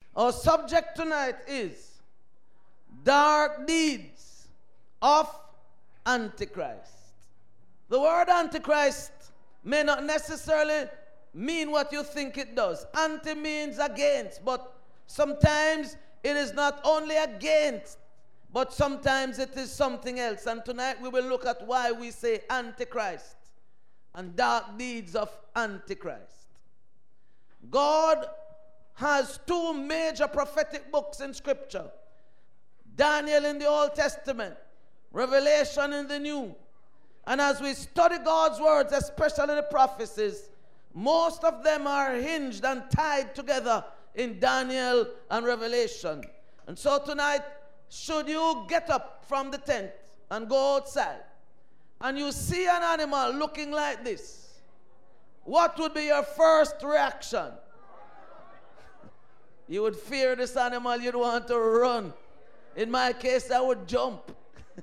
Our subject tonight is dark deeds of Antichrist. The word Antichrist may not necessarily mean what you think it does. Anti means against, but sometimes it is not only against, but sometimes it is something else. And tonight we will look at why we say Antichrist and dark deeds of Antichrist. God has two major prophetic books in Scripture. Daniel in the Old Testament, Revelation in the New. And as we study God's words, especially the prophecies, most of them are hinged and tied together in Daniel and Revelation. And so tonight, should you get up from the tent and go outside, and you see an animal looking like this, what would be your first reaction? You would fear this animal, you'd want to run. In my case, I would jump.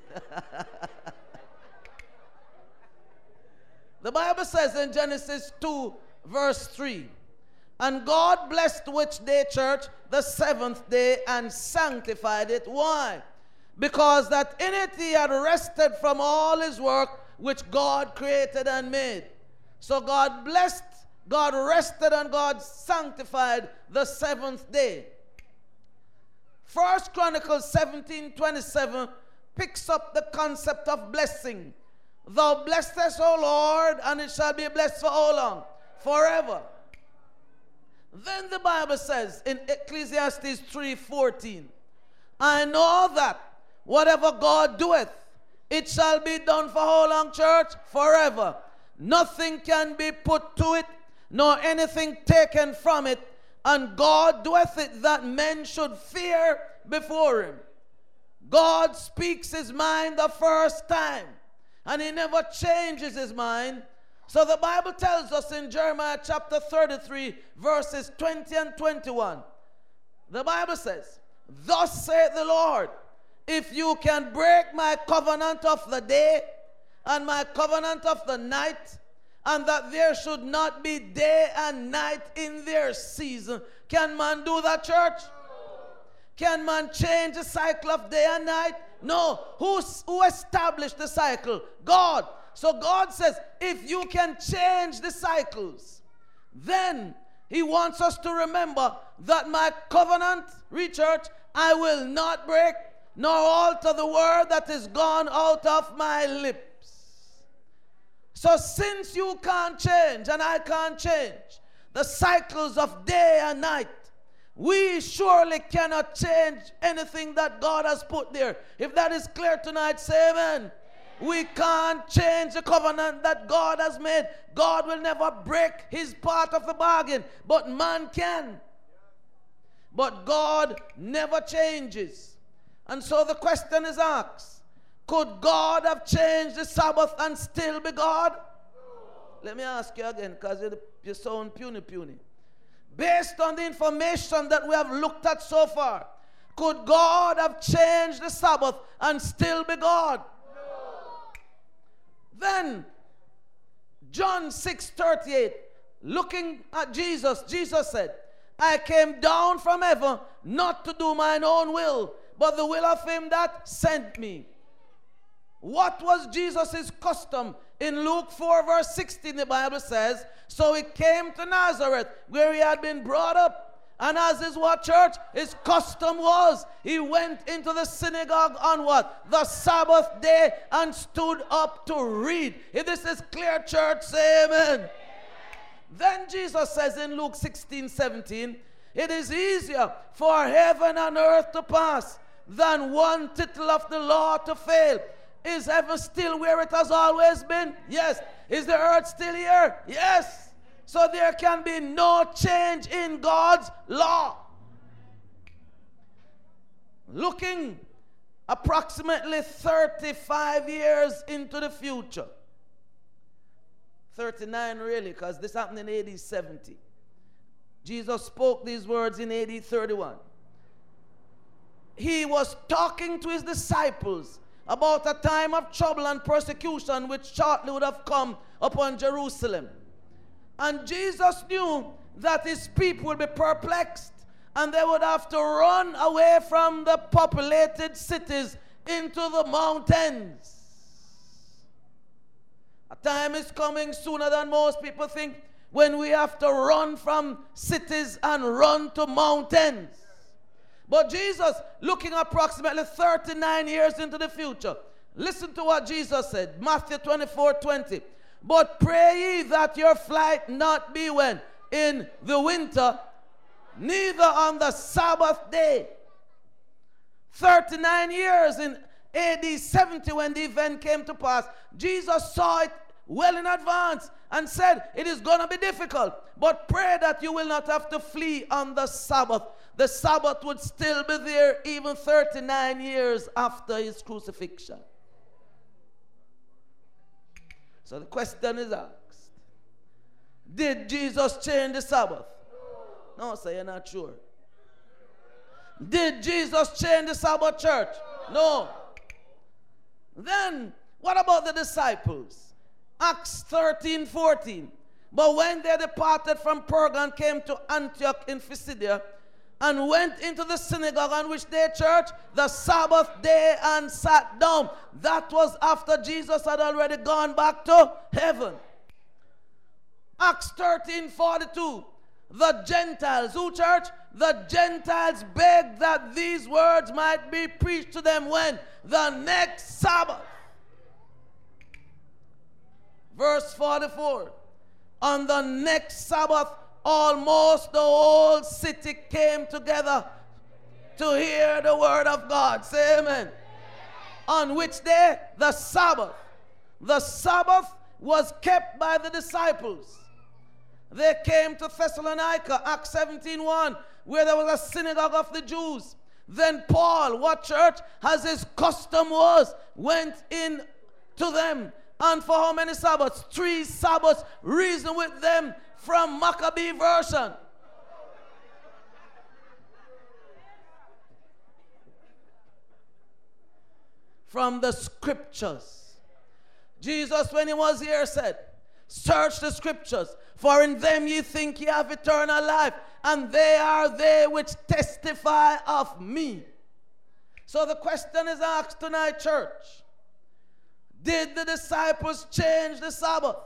The Bible says in Genesis 2, verse 3, and God blessed which day, church, the seventh day, and sanctified it. Why? Because that in it he had rested from all his work which God created and made. So God blessed, God rested, and God sanctified the seventh day. 1 Chronicles 17:27 picks up the concept of blessing. Thou blessest, O Lord, and it shall be blessed for how long? Forever. Then the Bible says in Ecclesiastes 3:14, I know that whatever God doeth, it shall be done for how long, church? Forever. Nothing can be put to it, nor anything taken from it. And God doeth it that men should fear before him. God speaks his mind the first time, and he never changes his mind. So the Bible tells us in Jeremiah chapter 33, verses 20 and 21. The Bible says, thus saith the Lord, if you can break my covenant of the day and my covenant of the night, and that there should not be day and night in their season. Can man do that, church? Can man change the cycle of day and night? No. Who established the cycle? God. So God says, if you can change the cycles, then he wants us to remember that my covenant, church, I will not break, nor alter the word that is gone out of my lips. So since you can't change and I can't change the cycles of day and night, we surely cannot change anything that God has put there. If that is clear tonight, say amen. We can't change the covenant that God has made. God will never break his part of the bargain, but man can. But God never changes. And so the question is asked, could God have changed the Sabbath and still be God? Let me ask you again, because you sound puny. Based on the information that we have looked at so far, could God have changed the Sabbath and still be God? Then, John 6:38, looking at Jesus, Jesus said, I came down from heaven not to do mine own will, but the will of him that sent me. What was Jesus' custom? In Luke 4 verse 16, the Bible says, so he came to Nazareth where he had been brought up. And as his what, church? His custom was, he went into the synagogue on what? The Sabbath day and stood up to read. If this is clear, church, say amen. Then Jesus says in Luke 16:17, it is easier for heaven and earth to pass than one tittle of the law to fail. Is heaven still where it has always been? Yes. Is the earth still here? Yes. So there can be no change in God's law. Looking approximately 35 years into the future. 39 really, because this happened in AD 70. Jesus spoke these words in AD 31. He was talking to his disciples about a time of trouble and persecution which shortly would have come upon Jerusalem. And Jesus knew that his people would be perplexed and they would have to run away from the populated cities into the mountains. A time is coming sooner than most people think when we have to run from cities and run to mountains. But Jesus, looking approximately 39 years into the future, listen to what Jesus said, Matthew 24:20. But pray ye that your flight not be when? In the winter, neither on the Sabbath day. 39 years in AD 70 when the event came to pass, Jesus saw it well in advance and said, it is going to be difficult, but pray that you will not have to flee on the Sabbath. The Sabbath would still be there even 39 years after his crucifixion. So the question is asked, did Jesus change the Sabbath? No, sir, you're not sure. Did Jesus change the Sabbath, church? No. Then, what about the disciples? Acts 13:14. But when they departed from Perga and came to Antioch in Pisidia, and went into the synagogue on which they church the Sabbath day and sat down. That was after Jesus had already gone back to heaven. Acts 13:42. The Gentiles, who church? The Gentiles begged that these words might be preached to them when? The next Sabbath. Verse 44. On the next Sabbath, almost the whole city came together to hear the word of God. Say amen. On which day? The Sabbath. The Sabbath was kept by the disciples. They came to Thessalonica, Acts 17:1, where there was a synagogue of the Jews. Then Paul, what church, as his custom was, went in to them. And for how many Sabbaths? 3 Sabbaths, reasoned with them from Maccabee version. From the scriptures. Jesus, when he was here, said, search the scriptures, for in them ye think ye have eternal life, and they are they which testify of me. So the question is asked tonight, church. Did the disciples change the Sabbath?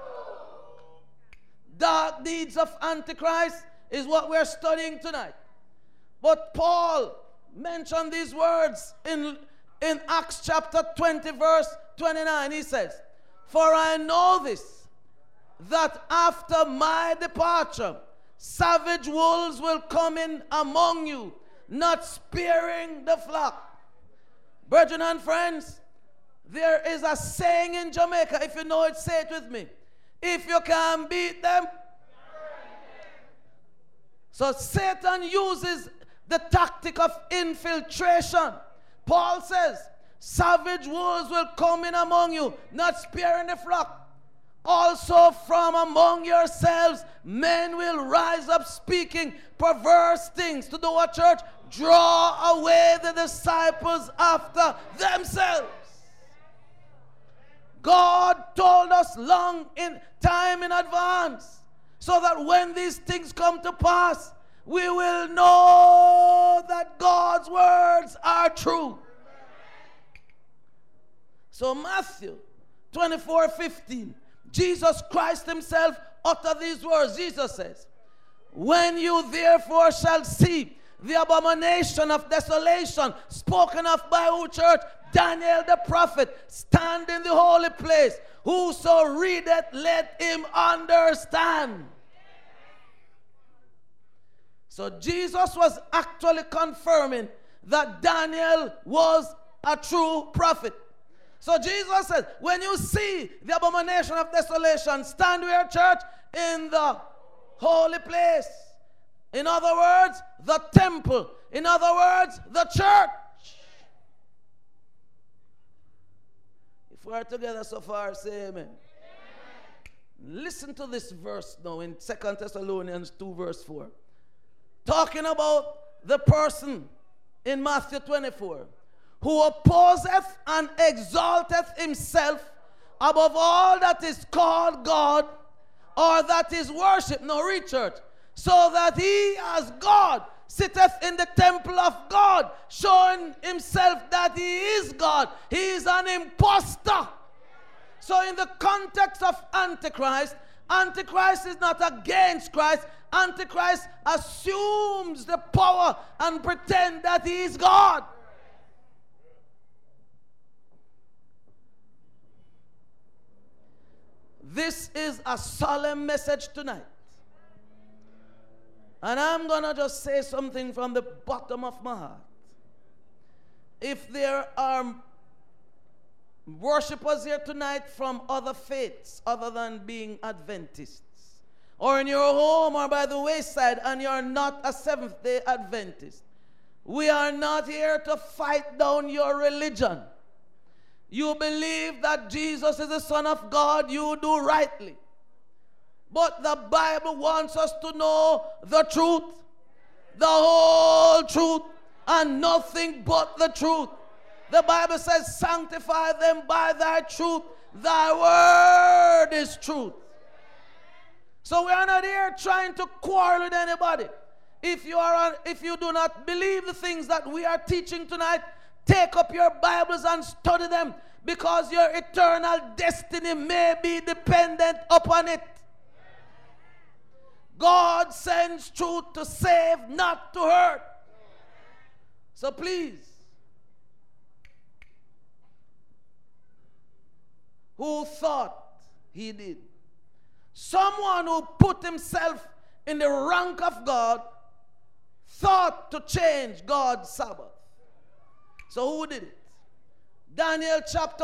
Dark deeds of Antichrist is what we're studying tonight. But Paul mentioned these words in Acts chapter 20 verse 29. He says, for I know this, that after my departure, savage wolves will come in among you, not sparing the flock. Brethren and friends, there is a saying in Jamaica, if you know it, say it with me. If you can beat them. So Satan uses the tactic of infiltration. Paul says, savage wolves will come in among you, not sparing the flock. Also from among yourselves, men will rise up speaking perverse things to do what, church? Draw away the disciples after themselves. God told us long in time in advance, so that when these things come to pass, we will know that God's words are true. So Matthew 24:15, Jesus Christ himself uttered these words. Jesus says, when you therefore shall see the abomination of desolation spoken of by who, church? Daniel the prophet, stand in the holy place. Whoso readeth, let him understand. So Jesus was actually confirming that Daniel was a true prophet. So Jesus said, when you see the abomination of desolation, stand where, church? In the holy place. In other words, the temple. In other words, the church. If we're together so far, say amen. Listen to this verse now in 2 Thessalonians 2 verse 4. Talking about the person in Matthew 24 who opposeth and exalteth himself above all that is called God or that is worshipped. No, read, church. So that he as God sitteth in the temple of God, showing himself that he is God. He is an imposter. So in the context of Antichrist, Antichrist is not against Christ. Antichrist assumes the power and pretend that he is God. This is a solemn message tonight. And I'm going to just say something from the bottom of my heart. If there are worshipers here tonight from other faiths other than being Adventists, or in your home or by the wayside and you're not a Seventh-day Adventist, we are not here to fight down your religion. You believe that Jesus is the Son of God, you do rightly. But the Bible wants us to know the truth, the whole truth, and nothing but the truth. The Bible says, sanctify them by thy truth. Thy word is truth. So we are not here trying to quarrel with anybody. If you do not believe the things that we are teaching tonight, take up your Bibles and study them, because your eternal destiny may be dependent upon it. God sends truth to save, not to hurt. So please, who thought he did? Someone who put himself in the rank of God thought to change God's Sabbath. So who did it? Daniel chapter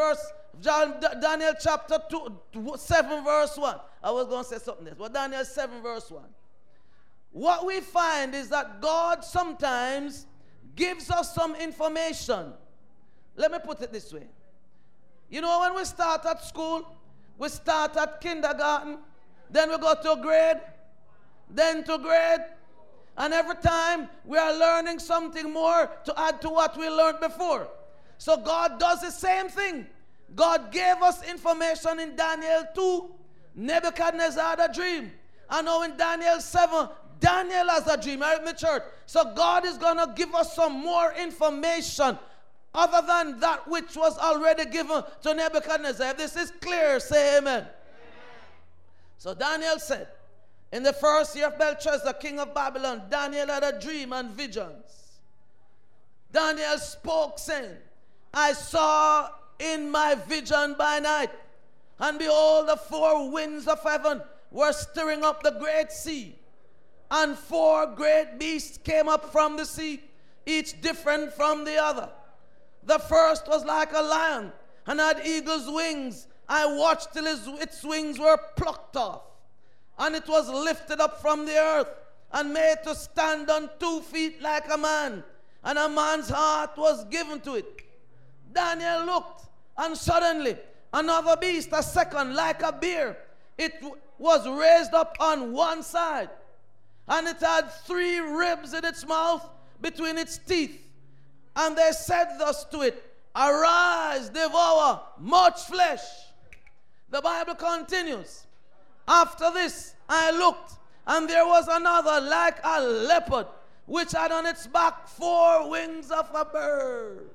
7 verse 1. I was going to say something else, but Daniel 7 verse 1. What we find is that God sometimes gives us some information. Let me put it this way. You know, when we start at school, we start at kindergarten, then we go to grade, then to grade, and every time we are learning something more to add to what we learned before. So God does the same thing. God gave us information in Daniel 2. Nebuchadnezzar had a dream. And now in Daniel 7, Daniel has a dream. Are you in the church? So God is going to give us some more information other than that which was already given to Nebuchadnezzar. If this is clear, say amen. So Daniel said, in the first year of Belshazzar, king of Babylon, Daniel had a dream and visions. Daniel spoke, saying, I saw in my vision by night, and behold, the four winds of heaven were stirring up the great sea, and four great beasts came up from the sea, each different from the other. The first was like a lion, and had eagle's wings. I watched till its wings were plucked off, and it was lifted up from the earth, and made to stand on 2 feet like a man, and a man's heart was given to it. Daniel looked, and suddenly another beast, a second, like a bear. It was raised up on one side, and it had 3 ribs in its mouth between its teeth. And they said thus to it, arise, devour much flesh. The Bible continues. After this I looked, and there was another like a leopard, which had on its back 4 wings of a bird.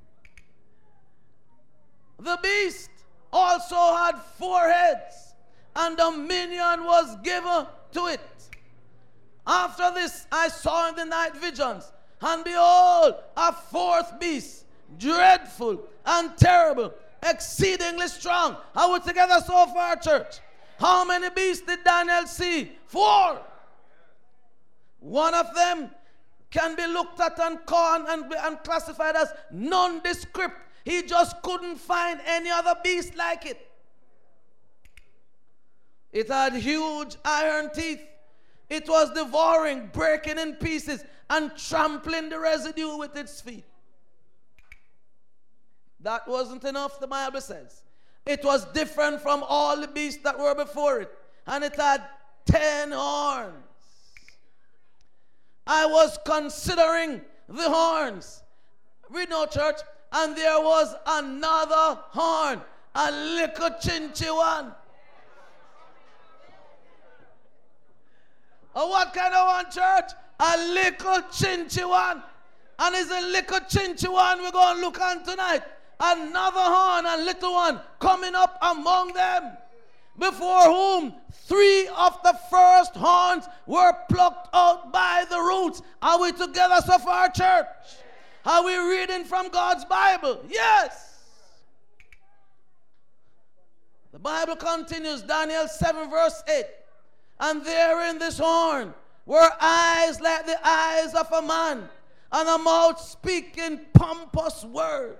The beast also had 4 heads, and dominion was given to it. After this I saw in the night visions, and behold, a 4th beast, dreadful and terrible, exceedingly strong. Are we together so far, church? How many beasts did Daniel see? 4. One of them can be looked at and called and classified as nondescript. He just couldn't find any other beast like it. It had huge iron teeth. It was devouring, breaking in pieces, and trampling the residue with its feet. That wasn't enough, the Bible says. It was different from all the beasts that were before it. And it had 10 horns. I was considering the horns. Read now, church. And there was another horn, a little chinchy one. Oh, what kind of one, church? A little chinchy one. And it's a little chinchy one we're going to look on tonight. Another horn, a little one, coming up among them, before whom 3 of the first horns were plucked out by the roots. Are we together so far, church? Are we reading from God's Bible? Yes. The Bible continues, Daniel 7 verse 8. And there in this horn were eyes like the eyes of a man, and a mouth speaking pompous words.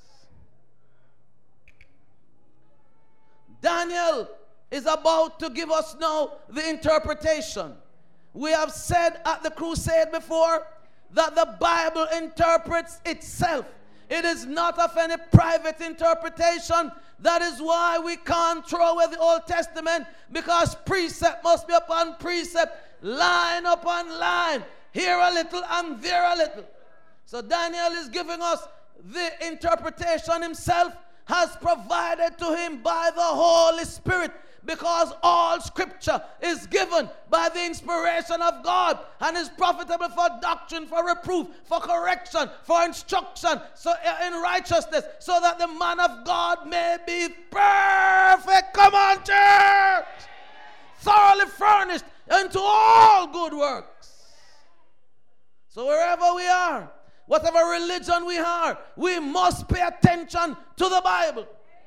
Daniel is about to give us now the interpretation. We have said at the crusade before that the Bible interprets itself. It is not of any private interpretation. That is why we can't throw away the Old Testament, because precept must be upon precept, line upon line, here a little and there a little. So Daniel is giving us the interpretation himself, has provided to him by the Holy Spirit, because all scripture is given by the inspiration of God and is profitable for doctrine, for reproof, for correction, for instruction, so in righteousness, so that the man of God may be perfect. Come on, church! Thoroughly furnished unto all good works. So wherever we are, whatever religion we are, we must pay attention to the Bible.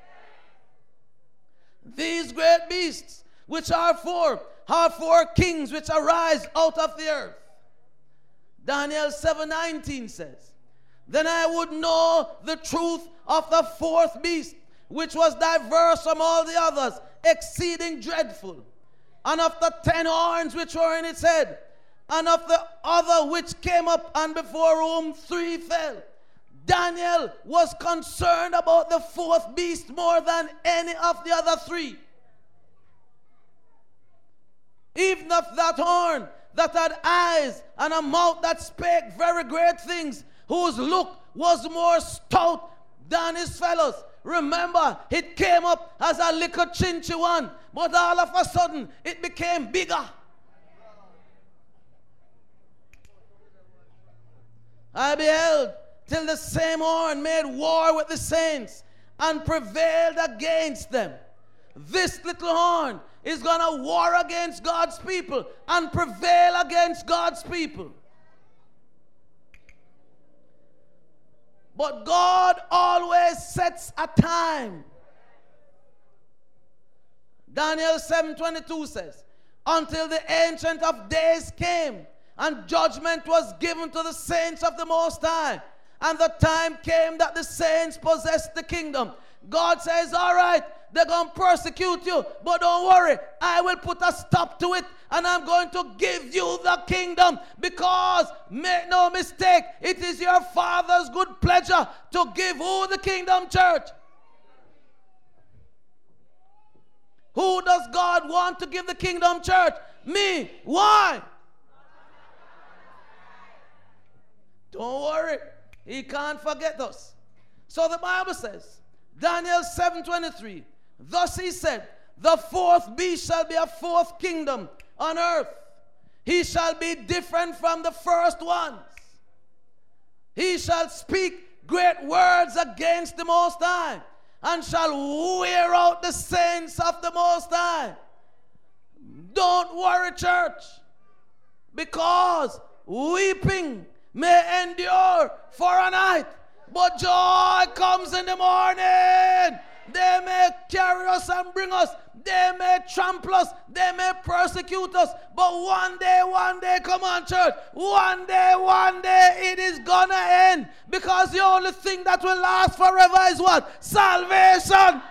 These great beasts, which are four kings which arise out of the earth. Daniel 7:19 says, then I would know the truth of the 4th beast, which was diverse from all the others, exceeding dreadful, and of the 10 horns which were in its head, and of the other which came up, and before whom 3 fell. Daniel was concerned about the 4th beast more than any of the other 3. Even of that horn that had eyes and a mouth that spake very great things, whose look was more stout than his fellows. Remember, it came up as a little chinchy one, but all of a sudden it became bigger. I beheld till the same horn made war with the saints and prevailed against them. This little horn is going to war against God's people and prevail against God's people. But God always sets a time. Daniel 7:22 says, until the Ancient of Days came, and judgment was given to the saints of the Most High. And the time came that the saints possessed the kingdom. God says, all right, they're going to persecute you, but don't worry, I will put a stop to it, and I'm going to give you the kingdom, because, make no mistake, it is your Father's good pleasure to give who the kingdom, church? Who does God want to give the kingdom, church? Me. Why? Don't worry. He can't forget us. So the Bible says, Daniel 7:23, thus he said, the 4th beast shall be a 4th kingdom on earth. He shall be different from the first ones. He shall speak great words against the Most High, and shall wear out the saints of the Most High. Don't worry, church, because weeping may endure for a night, but joy comes in the morning. They may carry us and bring us. They may trample us. They may persecute us. But one day, come on, church. One day, it is gonna end. Because the only thing that will last forever is what? Salvation.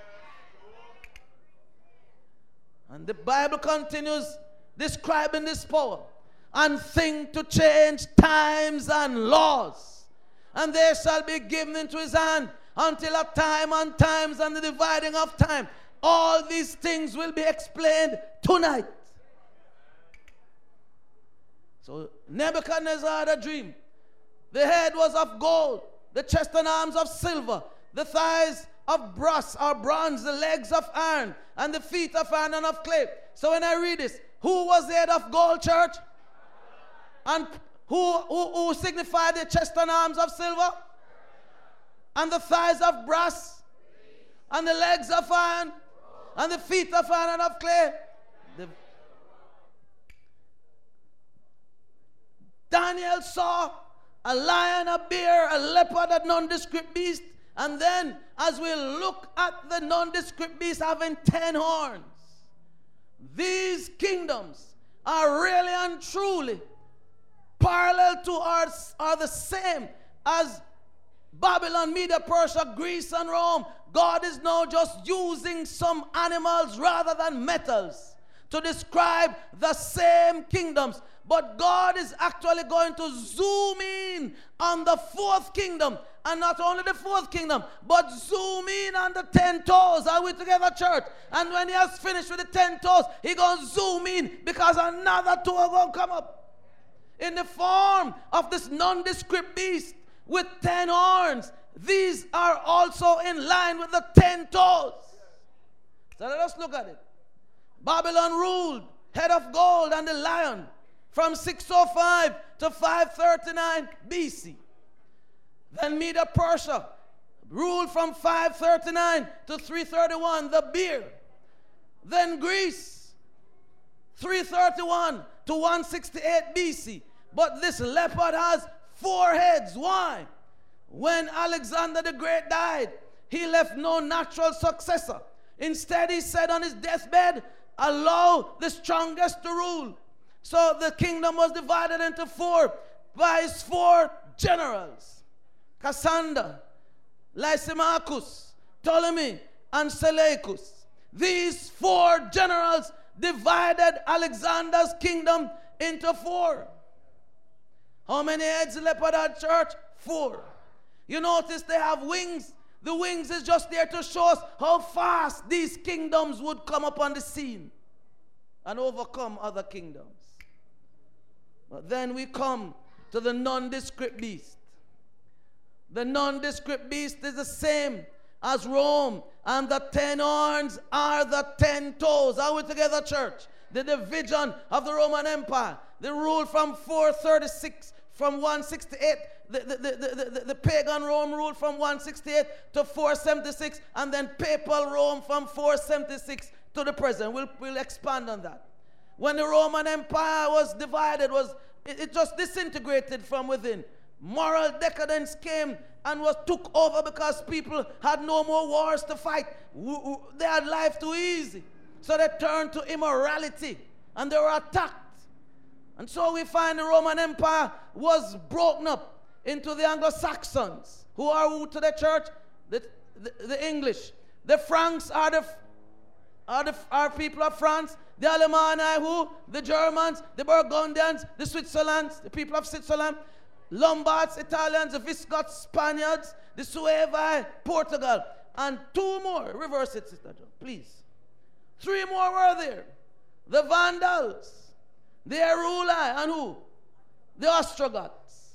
And the Bible continues describing this power. And think to change times and laws. And they shall be given into his hand until a time and times and the dividing of time. All these things will be explained tonight. So Nebuchadnezzar had a dream. The head was of gold, the chest and arms of silver, the thighs of brass or bronze, the legs of iron, and the feet of iron and of clay. So when I read this, who was the head of gold, church? And who signify the chest and arms of silver? And the thighs of brass? And the legs of iron? And the feet of iron and of clay? Daniel saw a lion, a bear, a leopard, a nondescript beast. And then, as we look at the nondescript beast having 10 horns, these kingdoms are really and truly parallel to ours, are the same as Babylon, Media, Persia, Greece, and Rome. God is now just using some animals rather than metals to describe the same kingdoms. But God is actually going to zoom in on the fourth kingdom. And not only the fourth kingdom, but zoom in on the 10 toes. Are we together, church? And when he has finished with the 10 toes, he going to zoom in because another toe are going to come up in the form of this nondescript beast with 10 horns. These are also in line with the 10 toes. So let us look at it. Babylon ruled, head of gold and the lion, from 605 to 539 BC. Then Media Persia ruled from 539 to 331, the bear. Then Greece, 331 to 168 BC. But this leopard has 4 heads. Why? When Alexander the Great died, he left no natural successor. Instead, he said on his deathbed, allow the strongest to rule. So the kingdom was divided into 4 by his 4 generals. Cassander, Lysimachus, Ptolemy, and Seleucus. These 4 generals divided Alexander's kingdom into 4. How many heads the leopard had, church? 4. You notice they have wings. The wings is just there to show us how fast these kingdoms would come up on the scene and overcome other kingdoms. But then we come to the nondescript beast. The nondescript beast is the same as Rome, and the 10 horns are the 10 toes. Are we together, church? The division of the Roman Empire. The rule from 436, from 168. The pagan Rome ruled from 168 to 476, and then papal Rome from 476 to the present. We'll expand on that. When the Roman Empire was divided, it just disintegrated from within. Moral decadence came and took over because people had no more wars to fight. They had life too easy. So they turned to immorality and they were attacked. And so we find the Roman Empire was broken up into the Anglo-Saxons. Who are who to the church? The English. The Franks are people of France. The Alemanni, who? The Germans, the Burgundians, the Switzerlands, the people of Switzerland. Lombards, Italians, the Visigoths, Spaniards, the Suevi, Portugal. And 2 more. Reverse it, Sister John, please. 3 more were there. The Vandals, the Heruli, and who? The Ostrogoths.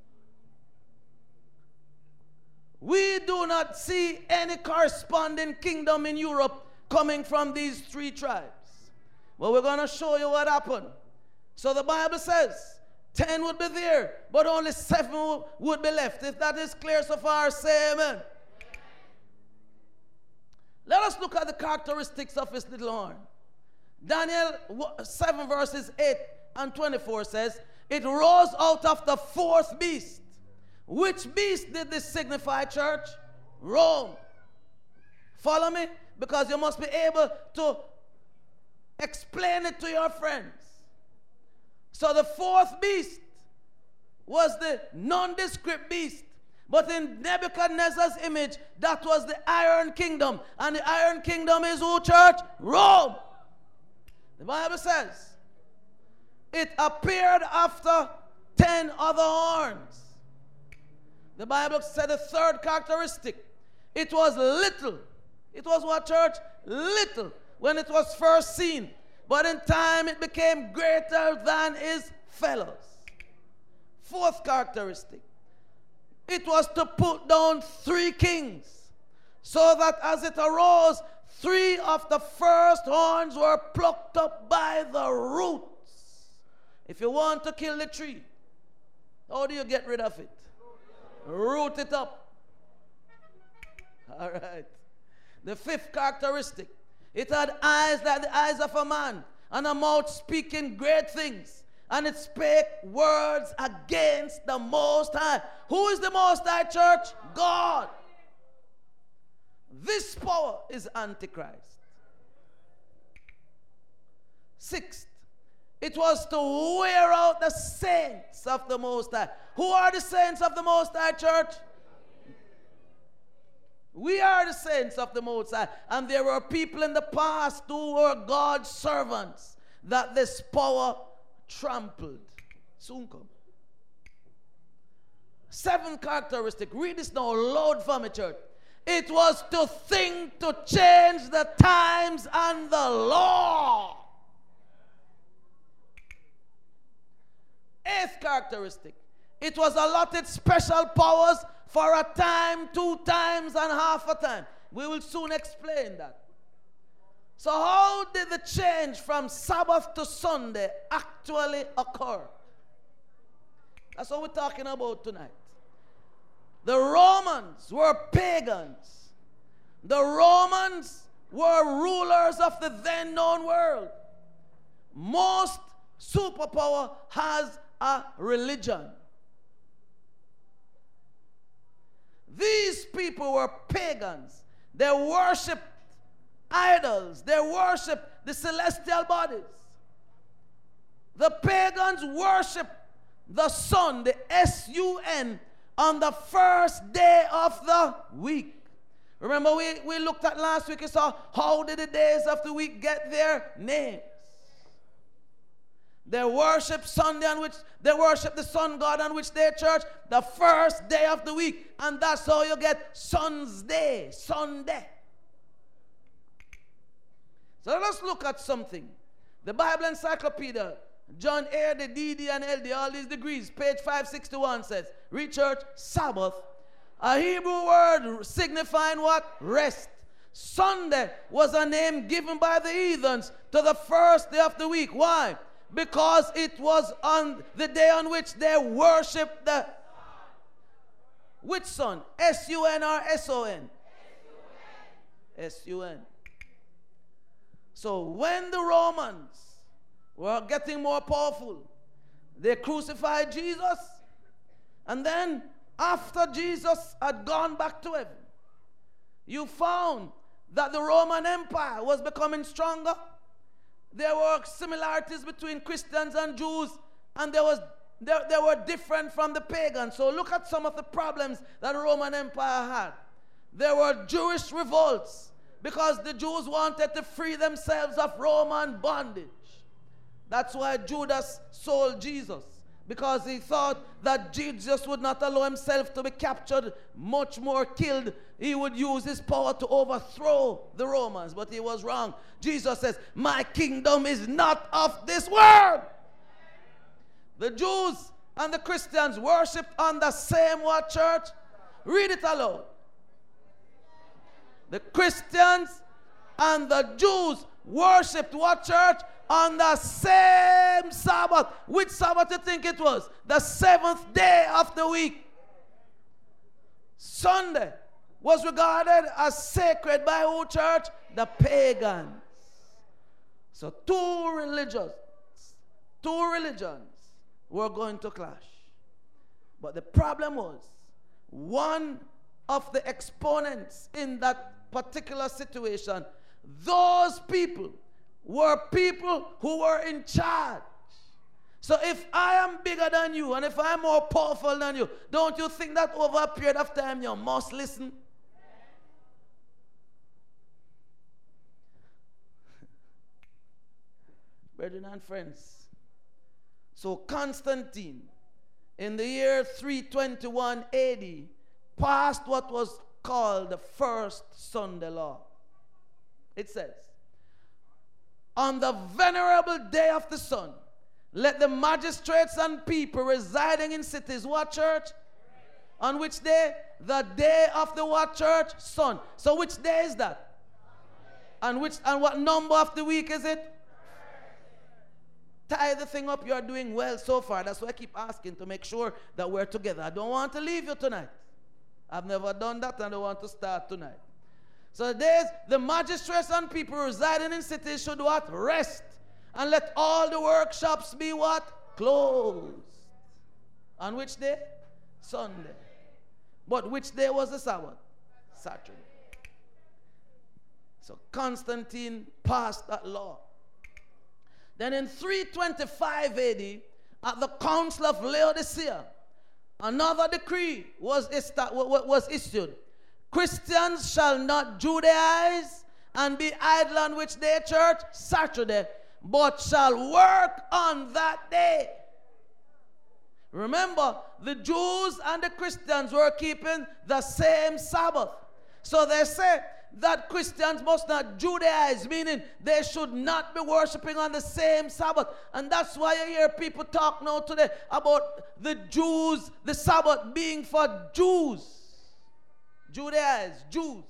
We do not see any corresponding kingdom in Europe coming from these 3 tribes. Well, we're going to show you what happened. So the Bible says 10 would be there, but only 7 would be left. If that is clear so far, say amen. Let us look at the characteristics of his little horn. Daniel 7 verses 8 and 24 says, it rose out of the 4th beast. Which beast did this signify, church? Rome. Follow me? Because you must be able to explain it to your friends. So the 4th beast was the nondescript beast. But in Nebuchadnezzar's image, that was the Iron Kingdom. And the Iron Kingdom is who, church? Rome. The Bible says, it appeared after 10 other horns. The Bible said the 3rd characteristic, it was little. It was what, church? Little when it was first seen. But in time it became greater than his fellows. 4th characteristic, it was to put down 3 kings, so that as it arose, 3 of the first horns were plucked up by the roots. If you want to kill the tree, how do you get rid of it? Root it up. All right. The fifth characteristic, it had eyes like the eyes of a man, and a mouth speaking great things, and it spake words against the Most High. Who is the Most High, church? God. This power is Antichrist. Sixth, it was to wear out the saints of the Most High. Who are the saints of the Most High, church? We are the saints of the Most High. And there were people in the past who were God's servants that this power trampled. Soon come. Seventh characteristic. Read this now loud for me, church. It was to think to change the times and the law. Eighth characteristic. It was allotted special powers for a time, 2 times, and half a time. We will soon explain that. So how did the change from Sabbath to Sunday actually occur? That's what we're talking about tonight. The Romans were pagans. The Romans were rulers of the then known world. Most superpower has a religion. These people were pagans. They worshipped idols. They worshipped the celestial bodies. The pagans worshipped the sun, the S-U-N, on the first day of the week. Remember we looked at last week and saw how did the days of the week get their names. They worship Sunday, on which they worship the sun god, on which they church the first day of the week, and that's how you get Sun's Day, Sunday. So let us look at something. The Bible Encyclopedia, John A, the DD and LD, all these degrees, page 561 says, read church, Sabbath, a Hebrew word signifying what? Rest. Sunday was a name given by the heathens to the first day of the week. Why? Because it was on the day on which they worshipped the... Which sun? S-U-N or S-O-N? S-U-N. So when the Romans were getting more powerful, they crucified Jesus. And then after Jesus had gone back to heaven, you found that the Roman Empire was becoming stronger. There were similarities between Christians and Jews, and they were different from the pagans. So look at some of the problems that the Roman Empire had. There were Jewish revolts because the Jews wanted to free themselves of Roman bondage. That's why Judas sold Jesus, because he thought that Jesus would not allow himself to be captured, much more killed. He would use his power to overthrow the Romans, but he was wrong. Jesus says, my kingdom is not of this world. The Jews and the Christians worshipped on the same what, church? Read it aloud. The Christians and the Jews worshipped what, church? On the same Sabbath. Which Sabbath do you think it was? The 7th day of the week. Sunday was regarded as sacred by who, church? The pagans. So two religions were going to clash. But the problem was, one of the exponents in that particular situation, those people were people who were in charge. So if I am bigger than you and if I am more powerful than you, don't you think that over a period of time you must listen? Brethren and friends, so Constantine in the year 321 AD passed what was called the First Sunday Law. It says, on the venerable day of the sun, let the magistrates and people residing in cities, what, church? On which day? The day of the what, church? Sun. So which day is that? And what number of the week is it? tie the thing up. You're doing well so far. That's why I keep asking to make sure that we're together. I don't want to leave you tonight. I've never done that, and I don't want to start tonight. So there's the magistrates and people residing in cities should what? Rest. And let all the workshops be what? Closed. On which day? Sunday. But which day was the Sabbath? Saturday. So Constantine passed that law. Then in 325 AD, at the Council of Laodicea, another decree was issued. Christians shall not Judaize and be idle on which day, church? Saturday, but shall work on that day. Remember, the Jews and the Christians were keeping the same Sabbath. So they say that Christians must not Judaize, meaning they should not be worshiping on the same Sabbath. And that's why you hear people talk now today about the Jews, the Sabbath being for Jews. Judaize, Jews.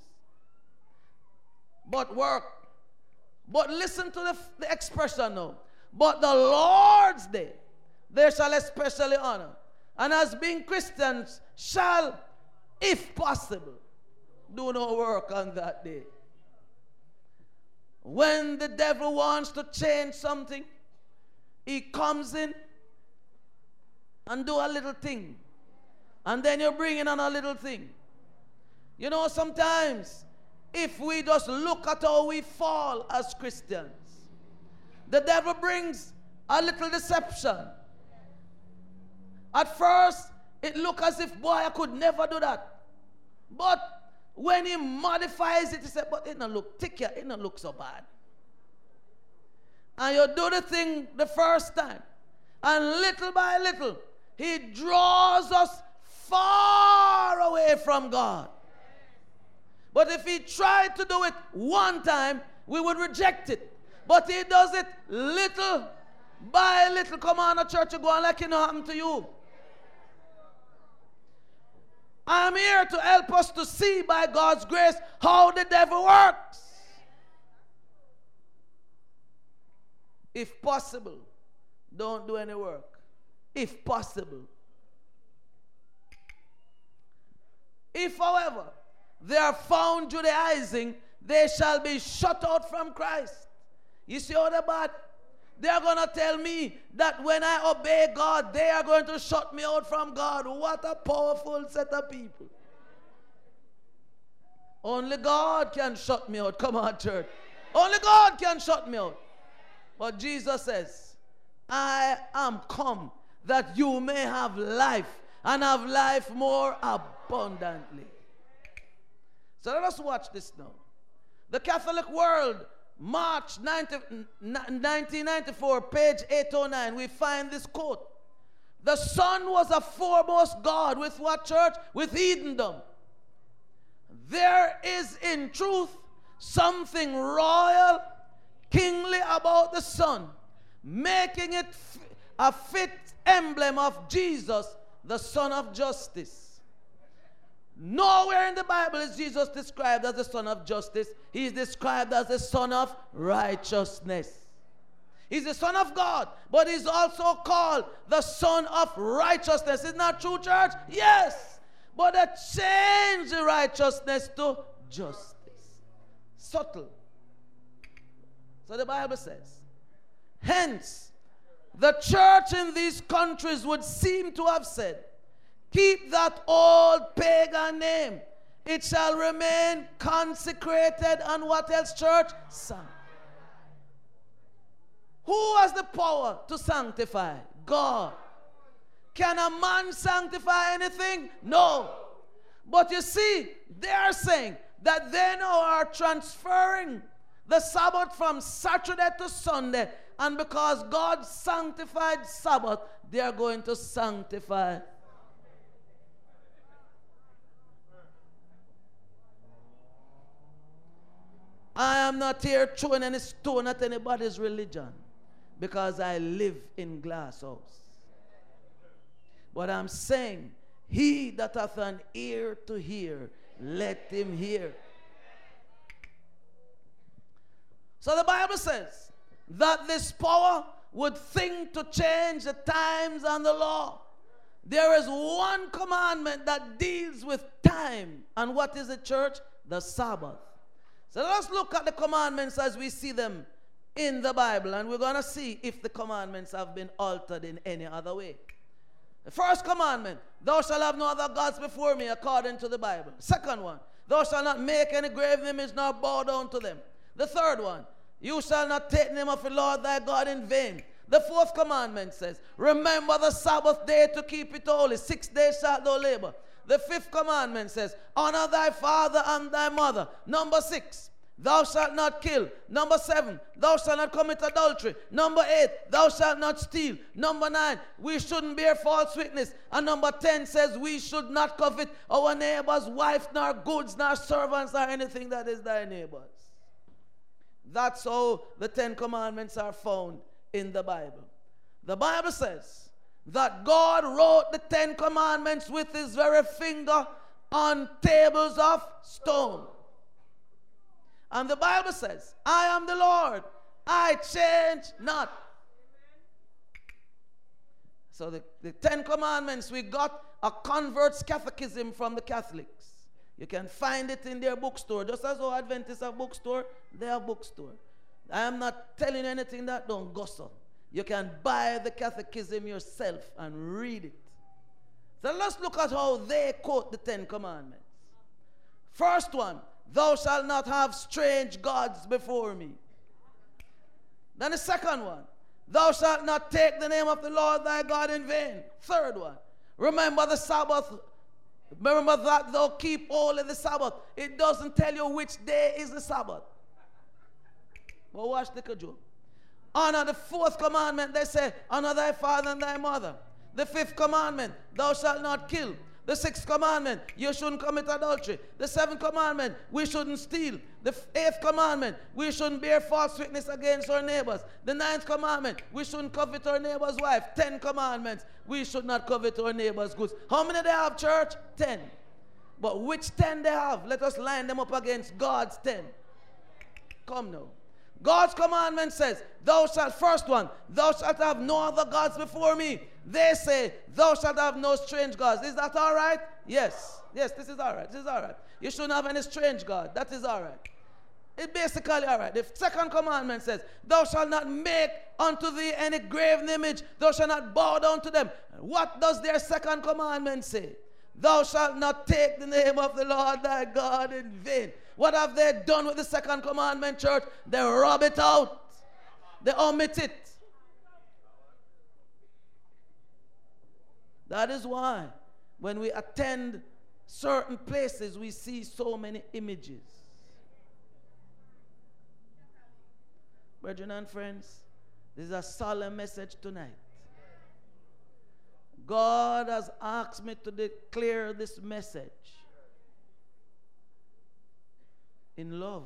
But work. But listen to the expression now. But the Lord's day they shall especially honor. And as being Christians shall, if possible, do no work on that day. When the devil wants to change something, he comes in and do a little thing. And then you bring in another little thing. You know, sometimes if we just look at how we fall as Christians, the devil brings a little deception. At first, it looked as if, boy, I could never do that. But when he modifies it, he said, but it don't look thick, it don't look so bad. And you do the thing the first time, and little by little, he draws us far away from God. But if he tried to do it one time, we would reject it. But he does it little by little. Come on, a church, you go on like it don't happen to you. I'm here to help us to see by God's grace how the devil works. If possible, don't do any work. If possible. If, however, they are found Judaizing, they shall be shut out from Christ. You see how they're bad? They are going to tell me that when I obey God, they are going to shut me out from God. What a powerful set of people. Only God can shut me out. Come on, church. Only God can shut me out. But Jesus says, I am come that you may have life and have life more abundantly. So let us watch this now. The Catholic World, March 1994, page 809, we find this quote. The Son was a foremost God with what, church? With heathendom. There is in truth something royal, kingly about the Son, making it a fit emblem of Jesus, the Son of Justice. Nowhere in the Bible is Jesus described as the Son of Justice. He is described as the Son of Righteousness. He's the Son of God, but he's also called the Son of Righteousness. Isn't that true, church? Yes. But they changed the righteousness to justice. Subtle. So the Bible says, hence, the church in these countries would seem to have said, keep that old pagan name. It shall remain consecrated. And what else, church? Sanctified. Who has the power to sanctify? God. Can a man sanctify anything? No. But you see, they are saying that they now are transferring the Sabbath from Saturday to Sunday. And because God sanctified Sabbath, they are going to sanctify. I am not here throwing any stone at anybody's religion because I live in glass house. But I'm saying, he that hath an ear to hear, let him hear. So the Bible says that this power would think to change the times and the law. There is one commandment that deals with time. And what is it, church? The Sabbath. So let us look at the commandments as we see them in the Bible. And we're going to see if the commandments have been altered in any other way. The first commandment, thou shalt have no other gods before me, according to the Bible. Second one, thou shalt not make any graven image nor bow down to them. The third one, you shall not take the name of the Lord thy God in vain. The fourth commandment says, remember the Sabbath day to keep it holy. 6 days shalt thou labor. The fifth commandment says, honor thy father and thy mother. Number 6, thou shalt not kill. Number 7, thou shalt not commit adultery. Number 8, thou shalt not steal. Number 9, we shouldn't bear false witness. And number 10 says, we should not covet our neighbor's wife, nor goods, nor servants, nor anything that is thy neighbor's. That's how the 10 commandments are found in the Bible. The Bible says that God wrote the 10 commandments with his very finger on tables of stone. And the Bible says, I am the Lord, I change not. So the 10 commandments, we got a convert's catechism from the Catholics. You can find it in their bookstore. Just as our Adventists have bookstore, they have bookstore. I am not telling you anything that don't gossip. You can buy the catechism yourself and read it. So let's look at how they quote the 10 commandments. First one, thou shalt not have strange gods before me. Then the second one, thou shalt not take the name of the Lord thy God in vain. Third one, remember the Sabbath. Remember that thou keep holy the Sabbath. It doesn't tell you which day is the Sabbath. But watch the cajole. Honor the fourth commandment, they say, honor thy father and thy mother. The fifth commandment, thou shalt not kill. The sixth commandment, you shouldn't commit adultery. The seventh commandment, we shouldn't steal. The eighth commandment, we shouldn't bear false witness against our neighbors. The ninth commandment, we shouldn't covet our neighbor's wife. 10 commandments, we should not covet our neighbor's goods. How many they have, church? 10. But which 10 they have? Let us line them up against God's 10. Come now. God's commandment says, thou shalt, first one, thou shalt have no other gods before me. They say, thou shalt have no strange gods. Is that all right? Yes. Yes, this is all right. This is all right. You shouldn't have any strange God. That is all right. It's basically all right. The second commandment says, thou shalt not make unto thee any graven image. Thou shalt not bow down to them. What does their second commandment say? Thou shalt not take the name of the Lord thy God in vain. What have they done with the second commandment, church? They rub it out. They omit it. That is why when we attend certain places, we see so many images. Brethren and friends, this is a solemn message tonight. God has asked me to declare this message in love.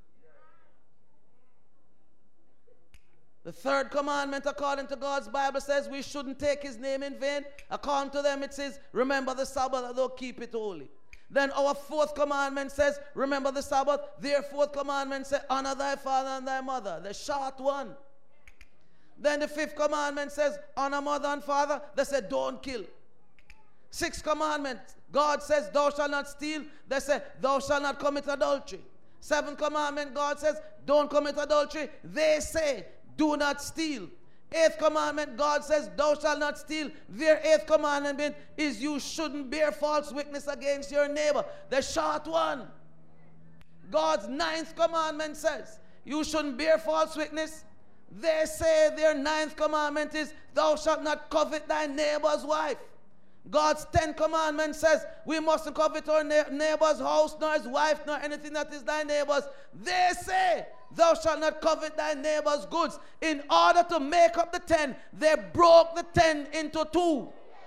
The third commandment, according to God's Bible, says we shouldn't take his name in vain. According to them, it says, remember the Sabbath, and don't keep it holy. Then our fourth commandment says, remember the Sabbath. Their fourth commandment says, honor thy father and thy mother. The short one. Then the fifth commandment says, honor mother and father. They said, don't kill. Sixth commandment, God says, thou shalt not steal. They say, thou shalt not commit adultery. Seventh commandment, God says, don't commit adultery. They say, do not steal. Eighth commandment, God says, thou shalt not steal. Their eighth commandment is you shouldn't bear false witness against your neighbor. The short one. God's ninth commandment says, you shouldn't bear false witness. They say their ninth commandment is, thou shalt not covet thy neighbor's wife. God's 10th commandment says, we mustn't covet our neighbor's house, nor his wife, nor anything that is thy neighbor's. They say, thou shalt not covet thy neighbor's goods. In order to make up the 10, they broke the 10 into 2.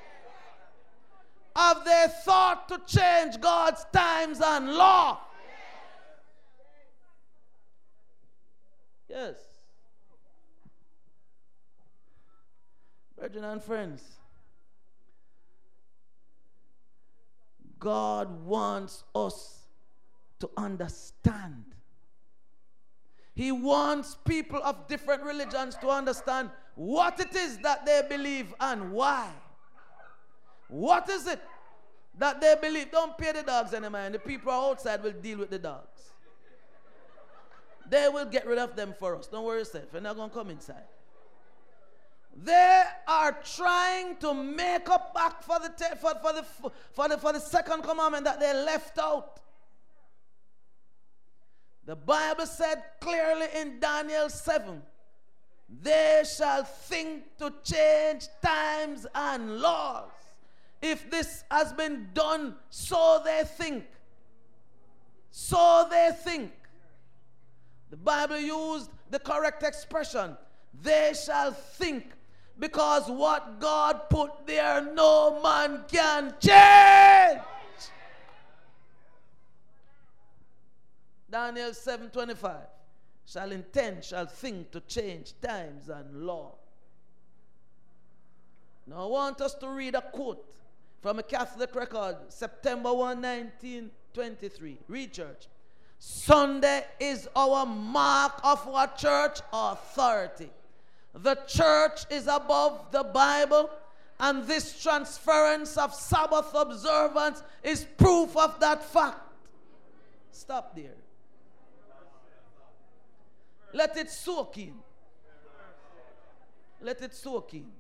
Have they thought to change God's times and law? Yes. Brethren and friends, God wants us to understand. He wants people of different religions to understand what it is that they believe and why. What is it that they believe? Don't pay the dogs anymore, and the people outside will deal with the dogs. They will get rid of them for us. Don't worry yourself. You're not going to come inside. They are trying to make up back for the second commandment that they left out. The Bible said clearly in Daniel 7, they shall think to change times and laws. If this has been done, so they think. So they think. The Bible used the correct expression. They shall think. Because what God put there, no man can change. Daniel 7:25. Shall think to change times and law. Now I want us to read a quote from a Catholic record, September 1, 1923. Read, church. Sunday is our mark of our church authority. The church is above the Bible, and this transference of Sabbath observance is proof of that fact. Stop there. Let it soak in. Let it soak in.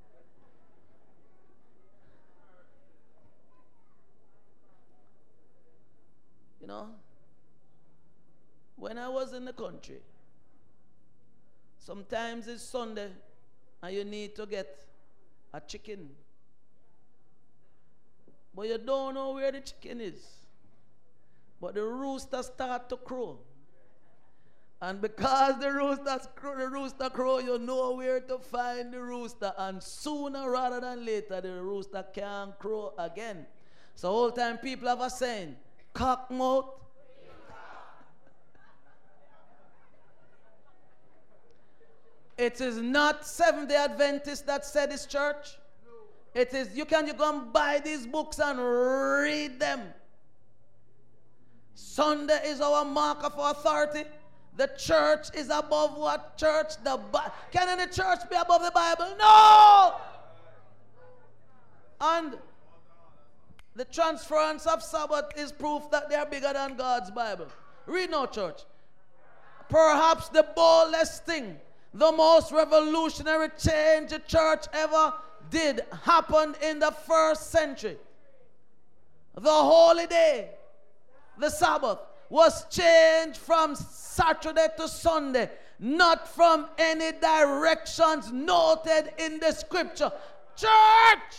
You know, when I was in the country, sometimes it's Sunday and you need to get a chicken. But you don't know where the chicken is. But the rooster starts to crow. And because the rooster crow, you know where to find the rooster. And sooner rather than later, the rooster can crow again. So all time people have a saying, cock mouth. It is not Seventh-day Adventists that said this, church. It is, you go and buy these books and read them. Sunday is our mark of authority. The church is above what church? Can any church be above the Bible? No! And the transference of Sabbath is proof that they are bigger than God's Bible. Read now, church. Perhaps the boldest thing, the most revolutionary change the church ever did happened in the first century. The holy day, the Sabbath, was changed from Saturday to Sunday, not from any directions noted in the scripture. Church!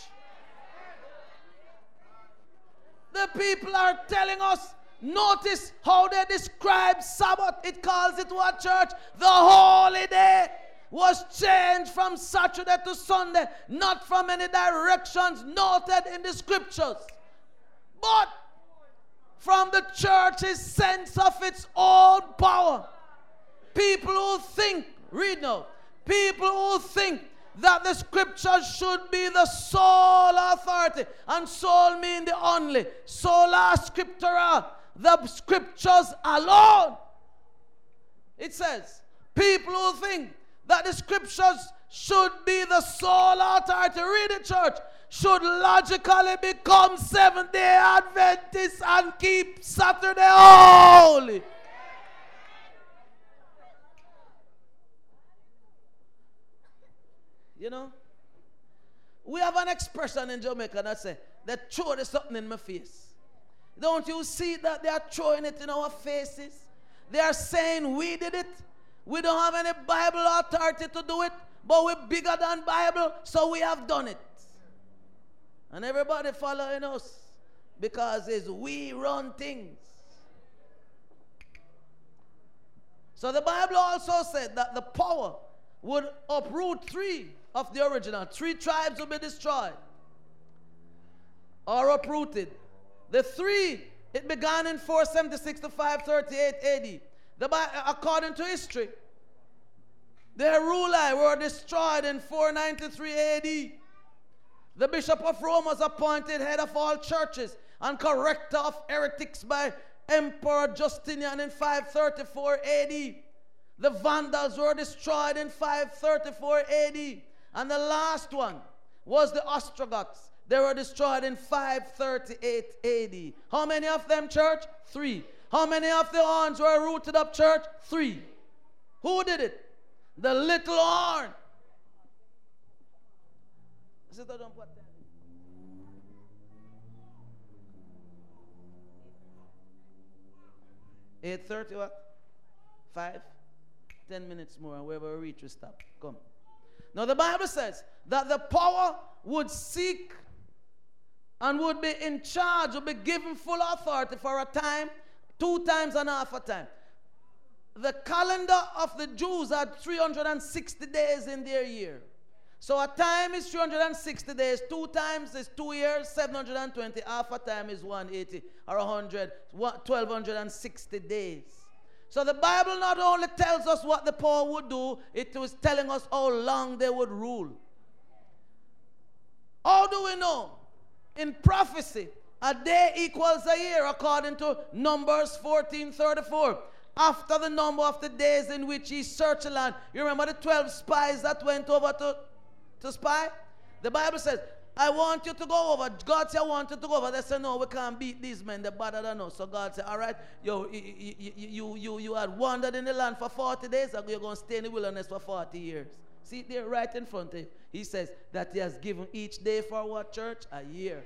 The people are telling us, notice how they describe Sabbath. It calls it what, church? The holy day was changed from Saturday to Sunday, not from any directions noted in the scriptures, but from the church's sense of its own power. People who think, read now, people who think that the scriptures should be the sole authority, and sole mean the only, sola scriptura, the scriptures alone. It says, people who think that the scriptures should be the sole authority, read it, church, should logically become Seventh-day Adventists and keep Saturday holy. You know, we have an expression in Jamaica that says, they throw something in my face. Don't you see that they are throwing it in our faces? They are saying we did it. We don't have any Bible authority to do it, but we're bigger than Bible, so we have done it. And everybody following us because it's we run things. So the Bible also said that the power would uproot 3 of the original. 3 tribes will be destroyed or uprooted. The 3, it began in 476 to 538 AD. According to history, their rulers were destroyed in 493 AD. The Bishop of Rome was appointed head of all churches and corrector of heretics by Emperor Justinian in 534 AD. The Vandals were destroyed in 534 AD. And the last one was the Ostrogoths. They were destroyed in 538 AD. How many of them, church? 3. How many of the horns were rooted up, church? 3. Who did it? The little horn. 8:30 what? 5? 10 minutes more, and wherever we reach, we stop. Come. Now the Bible says that the power would seek and would be in charge, would be given full authority for a time, 2 times and a half a time. The calendar of the Jews had 360 days in their year. So a time is 360 days, 2 times is 2 years, 720. Half a time is 180 or 100, 1260 days. So the Bible not only tells us what the power would do, it was telling us how long they would rule. How do we know? In prophecy, a day equals a year according to Numbers 14:34. After the number of the days in which he searched the land. You remember the 12 spies that went over to spy? The Bible says, I want you to go over. God said, I want you to go over. They said, no, we can't beat these men. They're better than us. So God said, all right, you had wandered in the land for 40 days, or you're going to stay in the wilderness for 40 years. See, they're right in front of you. He says that he has given each day for what, church? A year.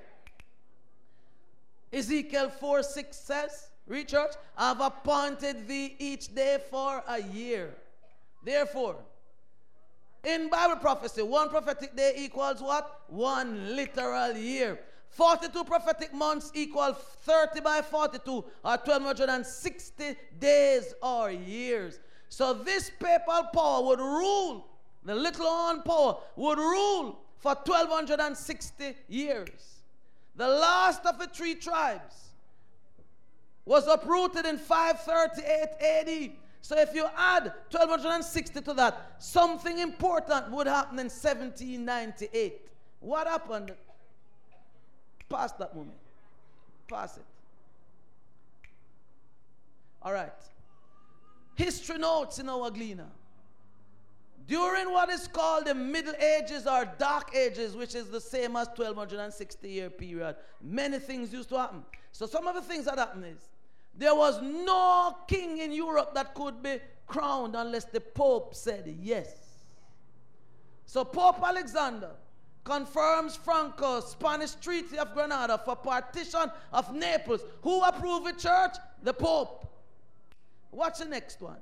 Ezekiel 4:6 says, read, church, I've appointed thee each day for a year. Therefore, in Bible prophecy, 1 prophetic day equals what? 1 literal year. 42 prophetic months equal 30 by 42 or 1260 days or years. So this papal power would rule, the little horn power would rule for 1260 years. The last of the 3 tribes was uprooted in 538 AD. So if you add 1260 to that, something important would happen in 1798. What happened? Pass that moment. Pass it. All right. History notes in our Gleaner. During what is called the Middle Ages or Dark Ages, which is the same as 1260 year period, many things used to happen. So some of the things that happened is, there was no king in Europe that could be crowned unless the Pope said yes. So Pope Alexander confirms Franco's Spanish Treaty of Granada for partition of Naples. Who approved it, church? The Pope. Watch the next one.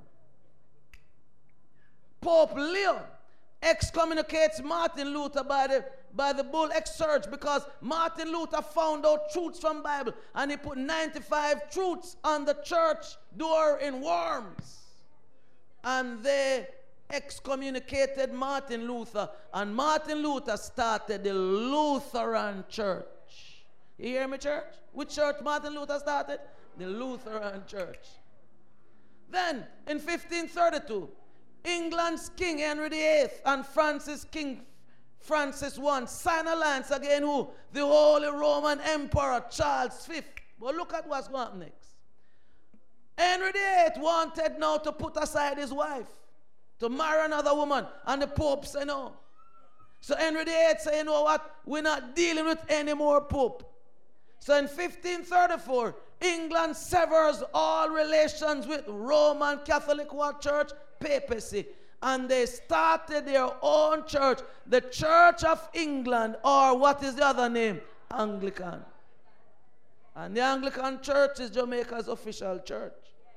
Pope Leo excommunicates Martin Luther by the bull Exsurge, because Martin Luther found out truths from Bible and he put 95 truths on the church door in Worms. And they excommunicated Martin Luther, and Martin Luther started the Lutheran Church. You hear me, church? Which church Martin Luther started? The Lutheran Church. Then in 1532, England's King Henry VIII and King Francis I signed alliance again who? The Holy Roman Emperor Charles V. But look at what's going to happen next. Henry VIII wanted now to put aside his wife, to marry another woman, and the Pope said no. So Henry VIII said, you know what? We're not dealing with any more Pope. So in 1534, England severs all relations with Roman Catholic Church, papacy, and they started their own church, the Church of England, or what is the other name? Anglican. And the Anglican Church is Jamaica's official church.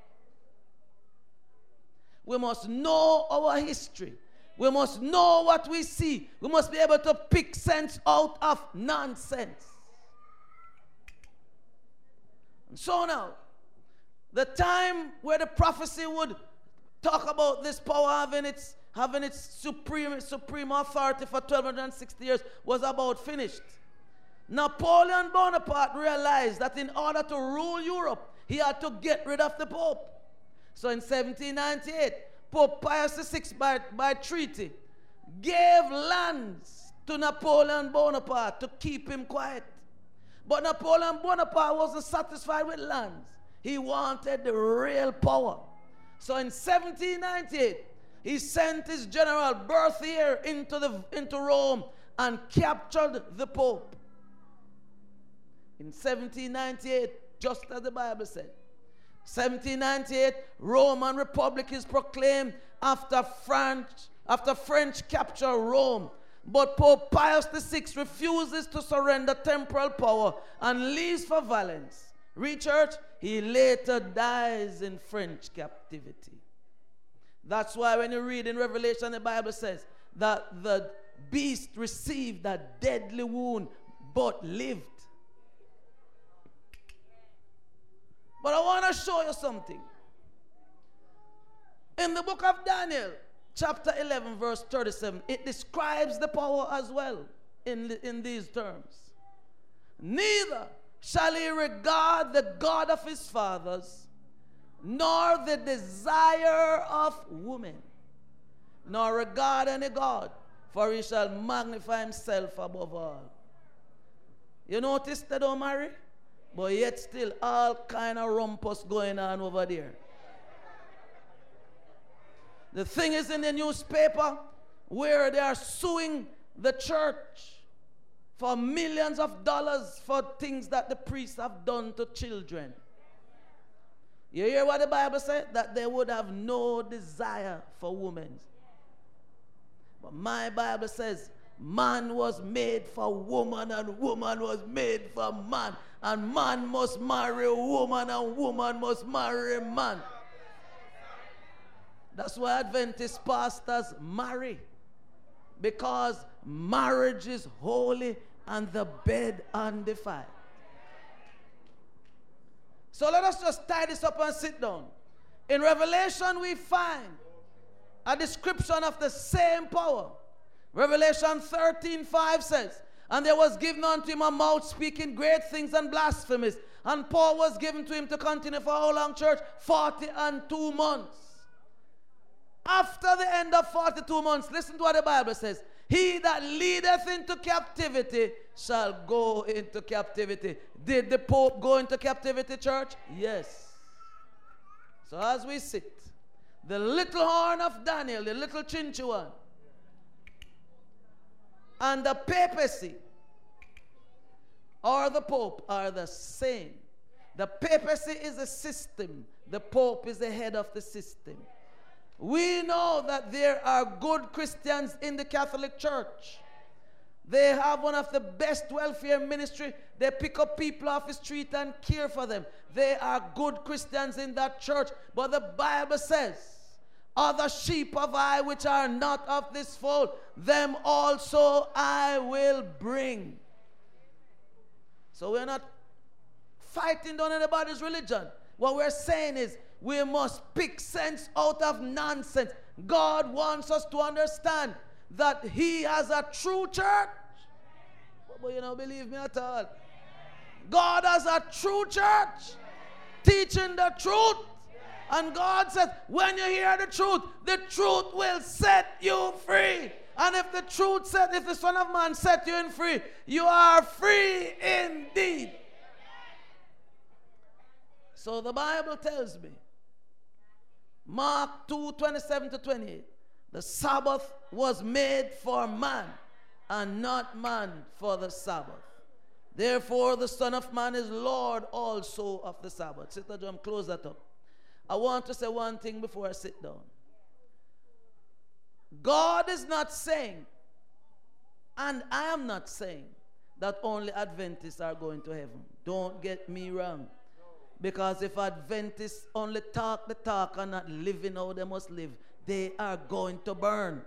We must know our history. We must know what we see. We must be able to pick sense out of nonsense. And so now, the time where the prophecy would talk about this power having its supreme authority for 1260 years was about finished. Napoleon Bonaparte realized that in order to rule Europe, he had to get rid of the Pope. So in 1798, Pope Pius VI by treaty gave lands to Napoleon Bonaparte to keep him quiet. But Napoleon Bonaparte wasn't satisfied with lands. He wanted the real power. So in 1798, he sent his general Berthier into Rome and captured the Pope. In 1798, just as the Bible said, 1798, Roman Republic is proclaimed after French capture Rome. But Pope Pius VI refuses to surrender temporal power and leaves for Valence. Read, church, he later dies in French captivity. That's why when you read in Revelation, the Bible says that the beast received a deadly wound but lived. But I want to show you something. In the book of Daniel, chapter 11, verse 37, it describes the power as well in these terms. Neither shall he regard the God of his fathers, nor the desire of woman, nor regard any God, for he shall magnify himself above all. You notice they don't marry? But yet still all kind of rumpus going on over there. The thing is in the newspaper where they are suing the church for millions of dollars for things that the priests have done to children. You hear what the Bible said? That they would have no desire for women. But my Bible says man was made for woman and woman was made for man. And man must marry a woman and woman must marry a man. That's why Adventist pastors marry. Because marriage is holy and the bed undefiled. So let us just tie this up and sit down. In Revelation we find a description of the same power. Revelation 13:5 says, and there was given unto him a mouth speaking great things and blasphemies. And Paul was given to him to continue for how long, church? 42 months. After the end of 42 months, listen to what the Bible says. He that leadeth into captivity shall go into captivity. Did the Pope go into captivity, church? Yes. So as we sit, the little horn of Daniel, the little chinchi one, and the papacy or the Pope are the same. The papacy is a system. The Pope is the head of the system. We know that there are good Christians in the Catholic Church. They have one of the best welfare ministry. They pick up people off the street and care for them. They are good Christians in that church. But the Bible says, other sheep have I which are not of this fold, them also I will bring. So we're not fighting down anybody's religion. What we're saying is we must pick sense out of nonsense. God wants us to understand that he has a true church. But you don't believe me at all. God has a true church teaching the truth. And God says, when you hear the truth will set you free. And if the truth said, if the Son of Man set you in free, you are free indeed. So the Bible tells me, Mark 2:27-28, the Sabbath was made for man, and not man for the Sabbath. Therefore, the Son of Man is Lord also of the Sabbath. Sister John, close that up. I want to say one thing before I sit down. God is not saying, and I am not saying, that only Adventists are going to heaven. Don't get me wrong. Because if Adventists only talk the talk and not living how they must live, they are going to burn.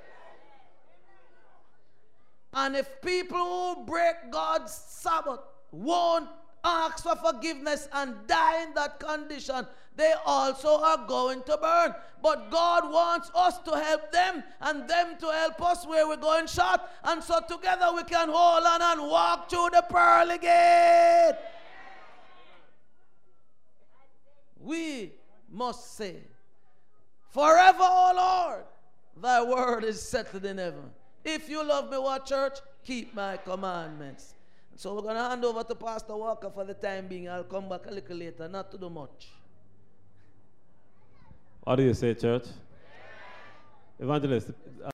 And if people who break God's Sabbath won't ask for forgiveness and die in that condition, they also are going to burn. But God wants us to help them and them to help us where we're going short. And so together we can hold on and walk through the pearly gate. We must say, forever, O Lord, thy word is settled in heaven. If you love me, what church? Keep my commandments. So we're going to hand over to Pastor Walker for the time being. I'll come back a little later, not to do much. How do you say, church? Evangelist.